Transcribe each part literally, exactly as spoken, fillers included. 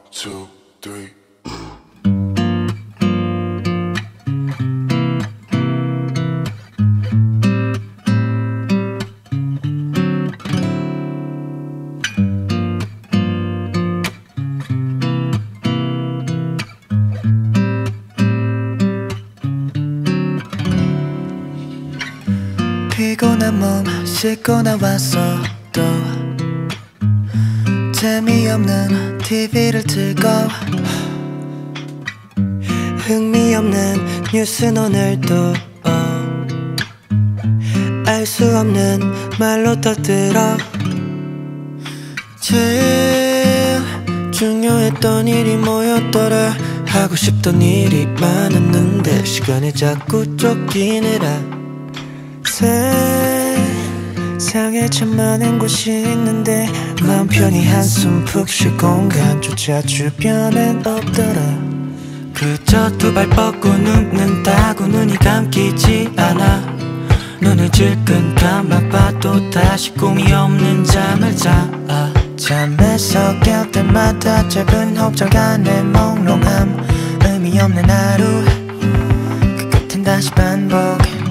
two, three. 피곤한 몸 씻고 나왔어 또 재미없는 티비를 틀고 흥미없는 뉴스는 오늘도 알 수 없는 말로 떠들어 제일 중요했던 일이 뭐였더라 하고 싶던 일이 많았는데 시간이 자꾸 쫓기느라 세상에 참 많은 곳이 있는데 마음 편히 한숨 푹 쉴 공간조차 주변엔 없더라 그저 두 발 뻗고 눕는다고 눈이 감기지 않아 눈을 질끈 감아봐도 다시 꿈이 없는 잠을 자 잠에서 깰 때마다 짧은 호흡 간의 몽롱함 의미 없는 하루 그 끝엔 다시 반복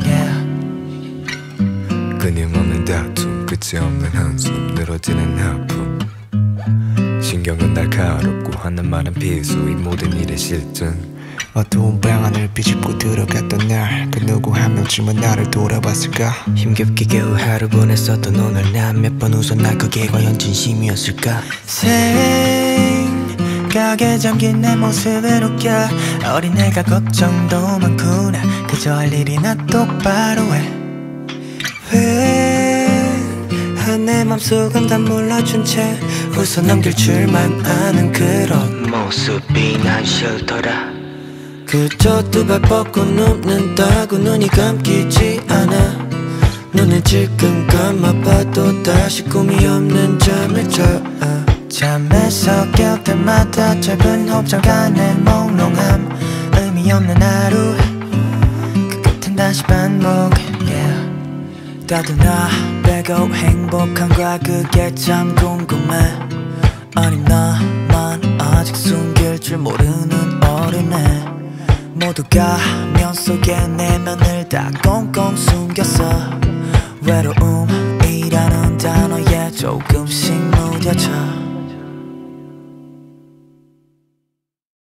끊임없는 다툼 끝이 없는 한숨 늘어지는 아픔 신경은 날카롭고 하는 말은 비수 이 모든 일의 실증 어두운 방 안을 비집고 들어갔던 날 그 누구 한 명쯤은 나를 돌아봤을까 힘겹게 겨우 하루 보냈었던 오늘 난 몇 번 웃었나 그게 과연 진심이었을까 생각에 잠긴 내 모습을 웃겨 어린애가 걱정도 많구나 그저 할 일이나 똑바로 해 왜 내 맘속은 다 몰라준 채 웃어 넘길 줄만 아는 그런 모습이 난 싫더라 그저 두 발 뻗고 눕는다고 눈이 감기지 않아 눈을 질끈 감아봐도 다시 꿈이 없는 잠을 자 잠에서 깰 때마다 짧은 호흡 간의 몽롱함 의미 없는 하루 그 끝엔 다시 반복 yeah. 따뜻나 빼고 행복한가 그게 참 궁금해 아니 나만 아직 숨길 줄 모르는 어린애 모두가 면 속에 내면을 다 꽁꽁 숨겼어 외로움이라는 단어에 조금씩 무뎌져